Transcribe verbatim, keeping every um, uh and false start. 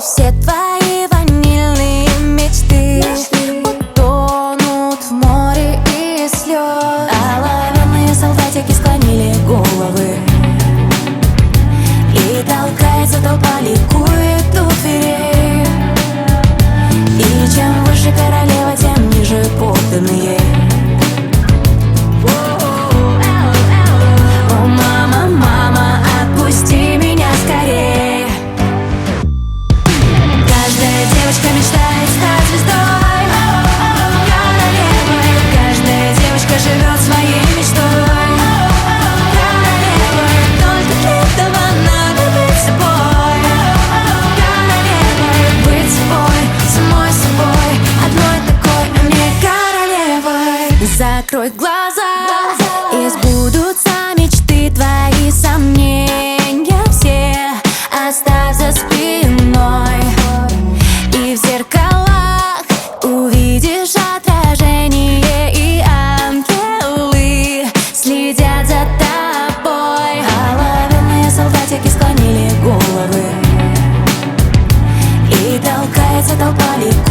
все твои ванильные мечты утонут в море и слез. Оловянные солдатики склонили головы, и толкается толпа, ликует у дверей. И чем выше королева, тем ниже подданные. О, мама, мама, отпусти меня скорее. Каждая девочка мечтает стать звездой, королевой. Каждая девочка живет своей мечтой, королевой. Только для этого надо быть собой, королевой. Быть собой, самой собой, одной такой, а мне королевой. Закрой глаза, и сбудутся мечты твои, сомнения все оставь за спиной. И в зеркалах увидишь отражение, и ангелы следят за тобой. Оловянные солдатики склонили головы, и толкается толпа, ликует